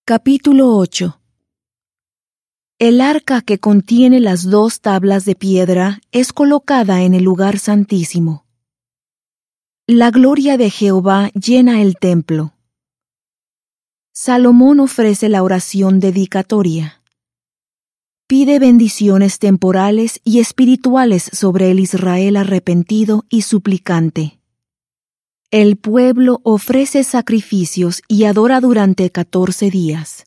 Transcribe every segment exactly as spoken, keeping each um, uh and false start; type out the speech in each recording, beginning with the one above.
Capítulo ocho. El arca que contiene las dos tablas de piedra es colocada en el lugar santísimo. La gloria de Jehová llena el templo. Salomón ofrece la oración dedicatoria. Pide bendiciones temporales y espirituales sobre el Israel arrepentido y suplicante. El pueblo ofrece sacrificios y adora durante catorce días.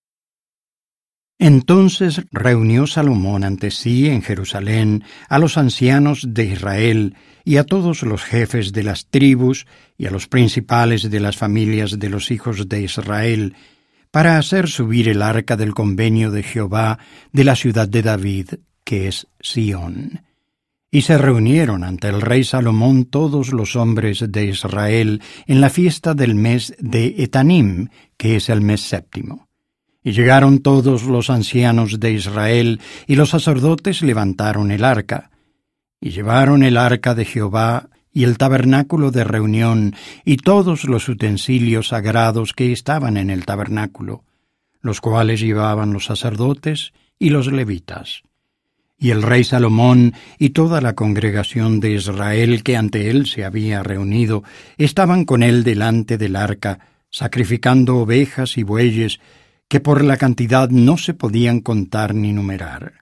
Entonces reunió Salomón ante sí en Jerusalén a los ancianos de Israel y a todos los jefes de las tribus y a los principales de las familias de los hijos de Israel, para hacer subir el arca del convenio de Jehová de la ciudad de David, que es Sión. Y se reunieron ante el rey Salomón todos los hombres de Israel en la fiesta del mes de Etanim, que es el mes séptimo. Y llegaron todos los ancianos de Israel, y los sacerdotes levantaron el arca. Y llevaron el arca de Jehová, y el tabernáculo de reunión, y todos los utensilios sagrados que estaban en el tabernáculo, los cuales llevaban los sacerdotes y los levitas. Y el rey Salomón y toda la congregación de Israel que ante él se había reunido, estaban con él delante del arca, sacrificando ovejas y bueyes, que por la cantidad no se podían contar ni numerar.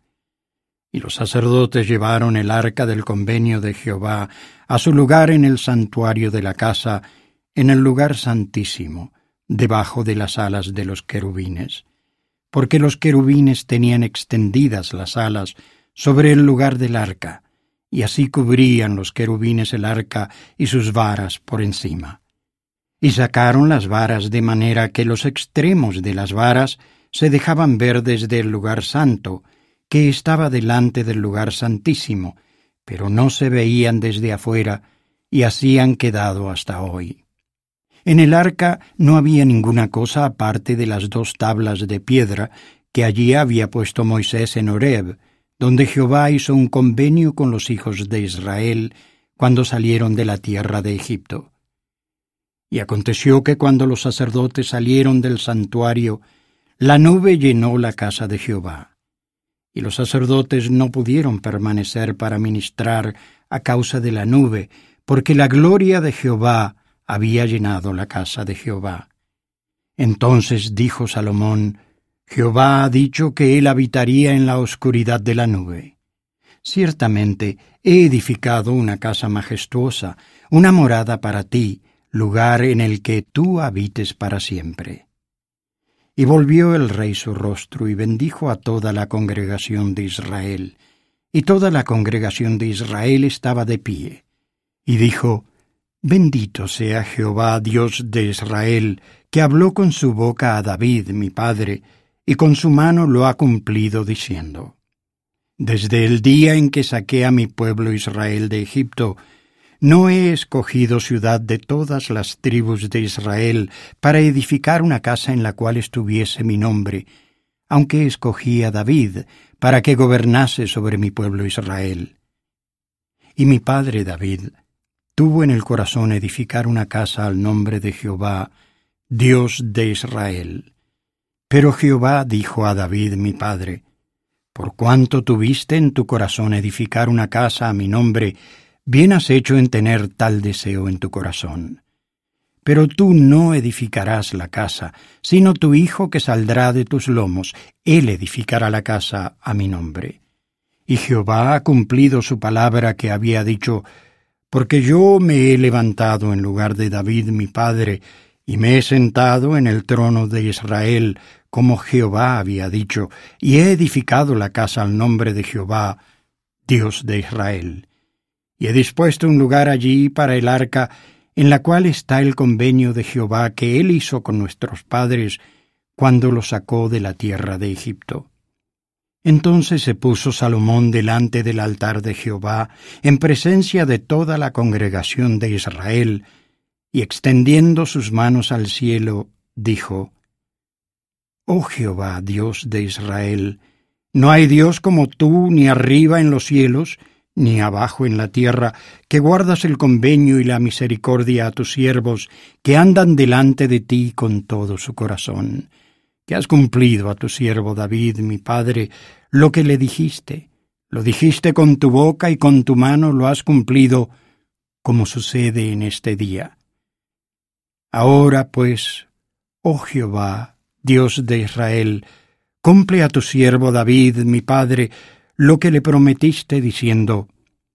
Y los sacerdotes llevaron el arca del convenio de Jehová a su lugar en el santuario de la casa, en el lugar santísimo, debajo de las alas de los querubines, porque los querubines tenían extendidas las alas sobre el lugar del arca, y así cubrían los querubines el arca y sus varas por encima. Y sacaron las varas de manera que los extremos de las varas se dejaban ver desde el lugar santo, que estaba delante del lugar santísimo, pero no se veían desde afuera, y así han quedado hasta hoy. En el arca no había ninguna cosa aparte de las dos tablas de piedra que allí había puesto Moisés en Horeb, donde Jehová hizo un convenio con los hijos de Israel cuando salieron de la tierra de Egipto. Y aconteció que cuando los sacerdotes salieron del santuario, la nube llenó la casa de Jehová. Y los sacerdotes no pudieron permanecer para ministrar a causa de la nube, porque la gloria de Jehová había llenado la casa de Jehová. Entonces dijo Salomón: Jehová ha dicho que él habitaría en la oscuridad de la nube. Ciertamente he edificado una casa majestuosa, una morada para ti, lugar en el que tú habites para siempre. Y volvió el rey su rostro y bendijo a toda la congregación de Israel. Y toda la congregación de Israel estaba de pie. Y dijo: Bendito sea Jehová, Dios de Israel, que habló con su boca a David, mi padre, y con su mano lo ha cumplido, diciendo: Desde el día en que saqué a mi pueblo Israel de Egipto, no he escogido ciudad de todas las tribus de Israel para edificar una casa en la cual estuviese mi nombre, aunque escogí a David para que gobernase sobre mi pueblo Israel. Y mi padre David tuvo en el corazón edificar una casa al nombre de Jehová, Dios de Israel. Pero Jehová dijo a David mi padre: Por cuanto tuviste en tu corazón edificar una casa a mi nombre, bien has hecho en tener tal deseo en tu corazón. Pero tú no edificarás la casa, sino tu hijo que saldrá de tus lomos, él edificará la casa a mi nombre. Y Jehová ha cumplido su palabra que había dicho, porque yo me he levantado en lugar de David mi padre, y me he sentado en el trono de Israel, como Jehová había dicho, y he edificado la casa al nombre de Jehová, Dios de Israel. Y he dispuesto un lugar allí para el arca, en la cual está el convenio de Jehová que él hizo con nuestros padres cuando los sacó de la tierra de Egipto. Entonces se puso Salomón delante del altar de Jehová, en presencia de toda la congregación de Israel, y extendiendo sus manos al cielo, dijo: Oh Jehová, Dios de Israel, no hay Dios como tú, ni arriba en los cielos, ni abajo en la tierra, que guardas el convenio y la misericordia a tus siervos, que andan delante de ti con todo su corazón, que has cumplido a tu siervo David, mi padre, lo que le dijiste. Lo dijiste con tu boca y con tu mano lo has cumplido, como sucede en este día. Ahora, pues, oh Jehová, Dios de Israel, cumple a tu siervo David, mi padre, lo que le prometiste, diciendo: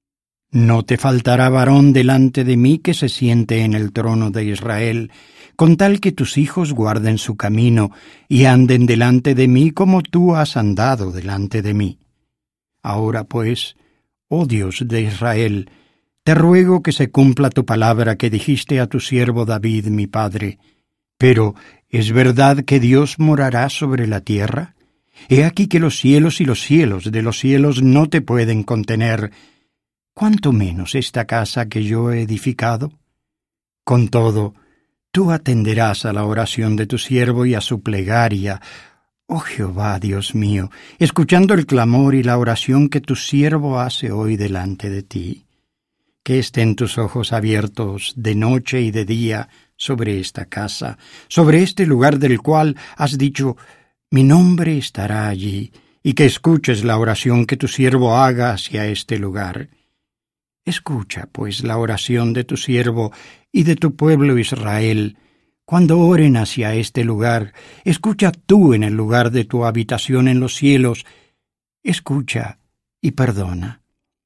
no te faltará varón delante de mí que se siente en el trono de Israel, con tal que tus hijos guarden su camino y anden delante de mí como tú has andado delante de mí. Ahora pues, oh Dios de Israel, te ruego que se cumpla tu palabra que dijiste a tu siervo David, mi padre. Pero, ¿es verdad que Dios morará sobre la tierra? He aquí que los cielos y los cielos de los cielos no te pueden contener, ¿cuánto menos esta casa que yo he edificado? Con todo, tú atenderás a la oración de tu siervo y a su plegaria, oh Jehová, Dios mío, escuchando el clamor y la oración que tu siervo hace hoy delante de ti. Que estén tus ojos abiertos de noche y de día sobre esta casa, sobre este lugar del cual has dicho: mi nombre estará allí, y que escuches la oración que tu siervo haga hacia este lugar. Escucha, pues, la oración de tu siervo y de tu pueblo Israel. Cuando oren hacia este lugar, escucha tú en el lugar de tu habitación en los cielos. Escucha y perdona.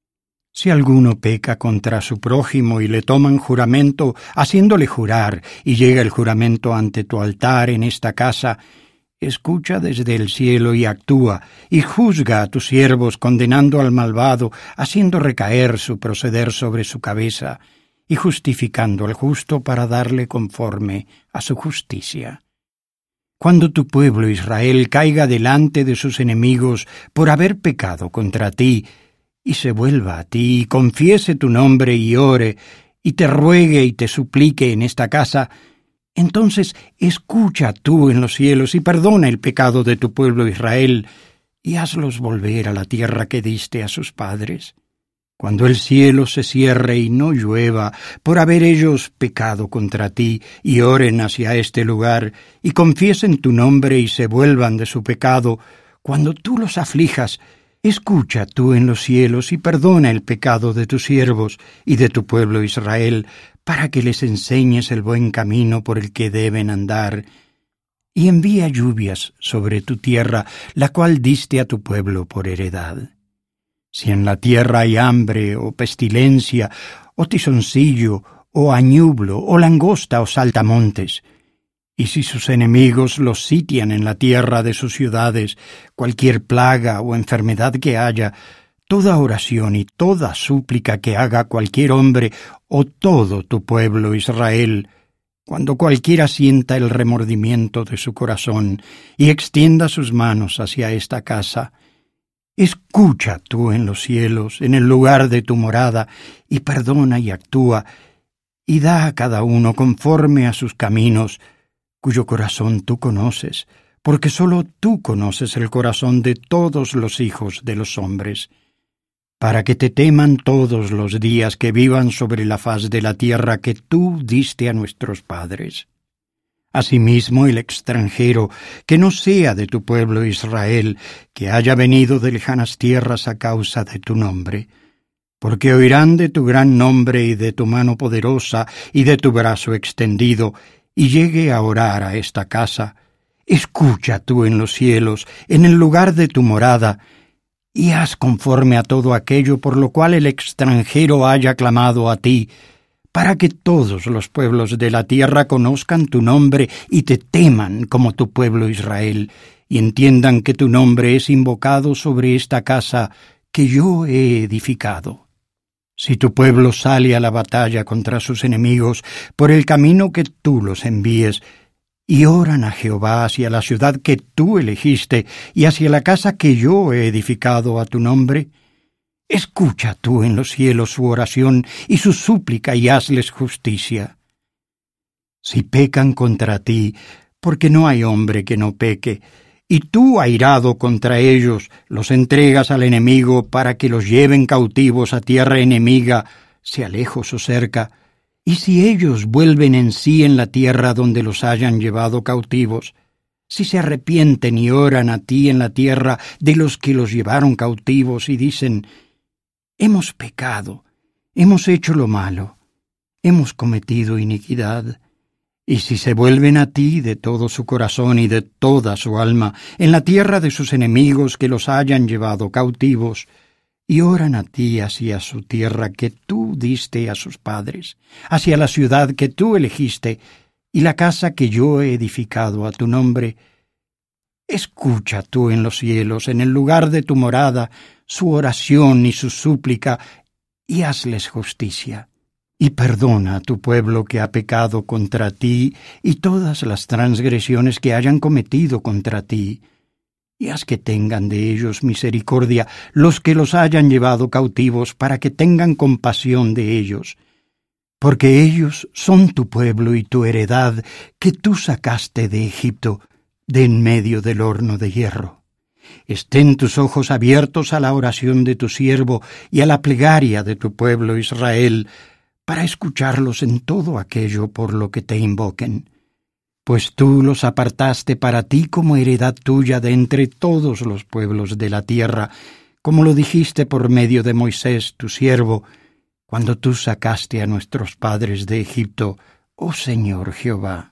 Si alguno peca contra su prójimo y le toman juramento, haciéndole jurar, y llega el juramento ante tu altar en esta casa, escucha desde el cielo y actúa, y juzga a tus siervos condenando al malvado, haciendo recaer su proceder sobre su cabeza, y justificando al justo para darle conforme a su justicia. Cuando tu pueblo Israel caiga delante de sus enemigos por haber pecado contra ti, y se vuelva a ti, y confiese tu nombre y ore, y te ruegue y te suplique en esta casa, entonces escucha tú en los cielos y perdona el pecado de tu pueblo Israel, y hazlos volver a la tierra que diste a sus padres. Cuando el cielo se cierre y no llueva, por haber ellos pecado contra ti, y oren hacia este lugar, y confiesen tu nombre y se vuelvan de su pecado, cuando tú los aflijas, escucha tú en los cielos y perdona el pecado de tus siervos y de tu pueblo Israel, para que les enseñes el buen camino por el que deben andar, y envía lluvias sobre tu tierra, la cual diste a tu pueblo por heredad. Si en la tierra hay hambre, o pestilencia, o tizoncillo, o añublo, o langosta, o saltamontes, y si sus enemigos los sitian en la tierra de sus ciudades, cualquier plaga o enfermedad que haya, toda oración y toda súplica que haga cualquier hombre o todo tu pueblo Israel, cuando cualquiera sienta el remordimiento de su corazón y extienda sus manos hacia esta casa, escucha tú en los cielos, en el lugar de tu morada, y perdona y actúa, y da a cada uno conforme a sus caminos, cuyo corazón tú conoces, porque sólo tú conoces el corazón de todos los hijos de los hombres, para que te teman todos los días que vivan sobre la faz de la tierra que tú diste a nuestros padres. Asimismo, el extranjero, que no sea de tu pueblo Israel, que haya venido de lejanas tierras a causa de tu nombre, porque oirán de tu gran nombre y de tu mano poderosa y de tu brazo extendido, y llegue a orar a esta casa, escucha tú en los cielos, en el lugar de tu morada, y haz conforme a todo aquello por lo cual el extranjero haya clamado a ti, para que todos los pueblos de la tierra conozcan tu nombre y te teman como tu pueblo Israel, y entiendan que tu nombre es invocado sobre esta casa que yo he edificado. Si tu pueblo sale a la batalla contra sus enemigos por el camino que tú los envíes, y oran a Jehová hacia la ciudad que tú elegiste y hacia la casa que yo he edificado a tu nombre, escucha tú en los cielos su oración y su súplica y hazles justicia. Si pecan contra ti, porque no hay hombre que no peque, y tú, airado contra ellos, los entregas al enemigo para que los lleven cautivos a tierra enemiga, sea lejos o cerca, y si ellos vuelven en sí en la tierra donde los hayan llevado cautivos, si se arrepienten y oran a ti en la tierra de los que los llevaron cautivos y dicen, hemos pecado, hemos hecho lo malo, hemos cometido iniquidad, y si se vuelven a ti de todo su corazón y de toda su alma en la tierra de sus enemigos que los hayan llevado cautivos, y oran a ti hacia su tierra que tú diste a sus padres, hacia la ciudad que tú elegiste, y la casa que yo he edificado a tu nombre, escucha tú en los cielos, en el lugar de tu morada, su oración y su súplica, y hazles justicia. Y perdona a tu pueblo que ha pecado contra ti, y todas las transgresiones que hayan cometido contra ti, y haz que tengan de ellos misericordia los que los hayan llevado cautivos, para que tengan compasión de ellos, porque ellos son tu pueblo y tu heredad, que tú sacaste de Egipto, de en medio del horno de hierro. Estén tus ojos abiertos a la oración de tu siervo y a la plegaria de tu pueblo Israel, para escucharlos en todo aquello por lo que te invoquen. Pues tú los apartaste para ti como heredad tuya de entre todos los pueblos de la tierra, como lo dijiste por medio de Moisés, tu siervo, cuando tú sacaste a nuestros padres de Egipto, oh Señor Jehová.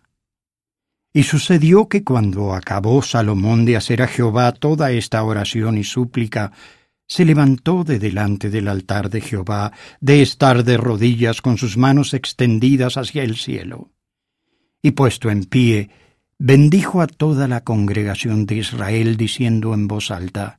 Y sucedió que cuando acabó Salomón de hacer a Jehová toda esta oración y súplica, se levantó de delante del altar de Jehová, de estar de rodillas con sus manos extendidas hacia el cielo. Y puesto en pie, bendijo a toda la congregación de Israel, diciendo en voz alta,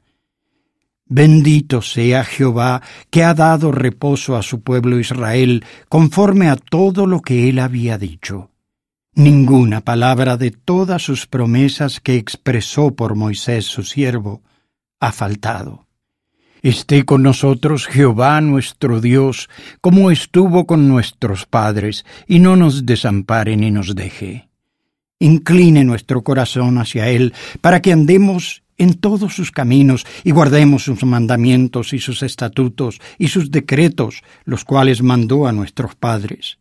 Bendito sea Jehová, que ha dado reposo a su pueblo Israel, conforme a todo lo que él había dicho. Ninguna palabra de todas sus promesas que expresó por Moisés su siervo ha faltado. Esté con nosotros Jehová nuestro Dios, como estuvo con nuestros padres, y no nos desampare ni nos deje. Incline nuestro corazón hacia él, para que andemos en todos sus caminos y guardemos sus mandamientos y sus estatutos y sus decretos, los cuales mandó a nuestros padres.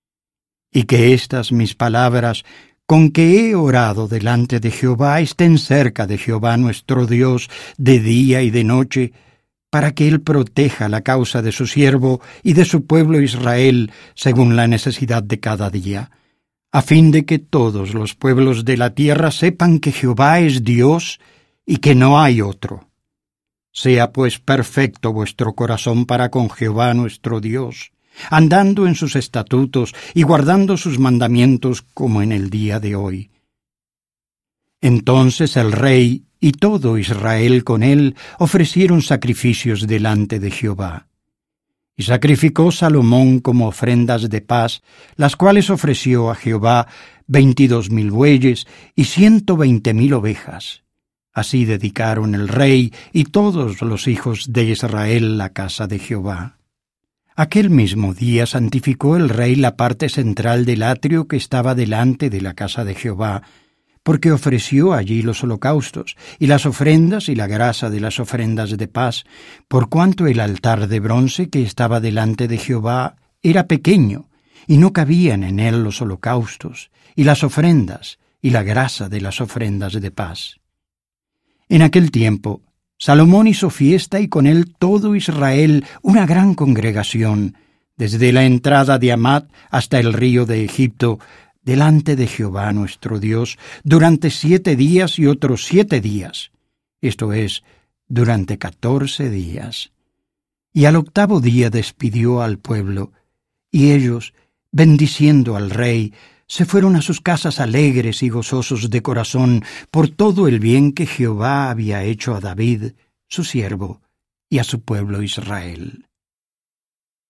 Y que estas mis palabras, con que he orado delante de Jehová, estén cerca de Jehová nuestro Dios de día y de noche, para que él proteja la causa de su siervo y de su pueblo Israel, según la necesidad de cada día, a fin de que todos los pueblos de la tierra sepan que Jehová es Dios y que no hay otro. Sea pues perfecto vuestro corazón para con Jehová nuestro Dios, andando en sus estatutos y guardando sus mandamientos como en el día de hoy. Entonces el rey y todo Israel con él ofrecieron sacrificios delante de Jehová. Y sacrificó Salomón como ofrendas de paz, las cuales ofreció a Jehová veintidós mil bueyes y ciento veinte mil ovejas. Así dedicaron el rey y todos los hijos de Israel la casa de Jehová. Aquel mismo día santificó el rey la parte central del atrio que estaba delante de la casa de Jehová, porque ofreció allí los holocaustos, y las ofrendas y la grasa de las ofrendas de paz, por cuanto el altar de bronce que estaba delante de Jehová era pequeño, y no cabían en él los holocaustos, y las ofrendas, y la grasa de las ofrendas de paz. En aquel tiempo, Salomón hizo fiesta y con él todo Israel, una gran congregación, desde la entrada de Amat hasta el río de Egipto, delante de Jehová nuestro Dios, durante siete días y otros siete días, esto es, durante catorce días. Y al octavo día despidió al pueblo, y ellos, bendiciendo al rey, se fueron a sus casas alegres y gozosos de corazón por todo el bien que Jehová había hecho a David, su siervo, y a su pueblo Israel.